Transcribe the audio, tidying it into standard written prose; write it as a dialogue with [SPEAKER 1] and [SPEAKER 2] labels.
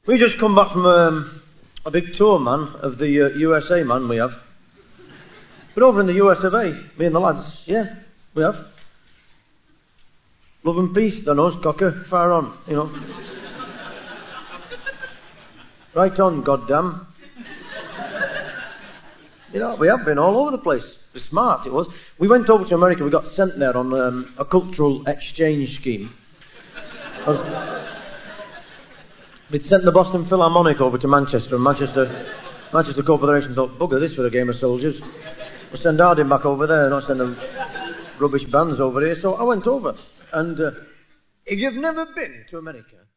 [SPEAKER 1] We just come back from a big tour, man, of the USA, man, we have. But over in the US of A, me and the lads, yeah, we have. Love and peace, don't know, cocker, fire on, you know. Right on, goddamn. You know, we have been all over the place. It was smart, it was. We went over to America, we got sent there on a cultural exchange scheme. We'd sent the Boston Philharmonic over to Manchester, and Manchester Corporation thought, bugger this for a game of soldiers. We'll send Harding back over there, not send them rubbish bands over here. So I went over, and if you've never been to America...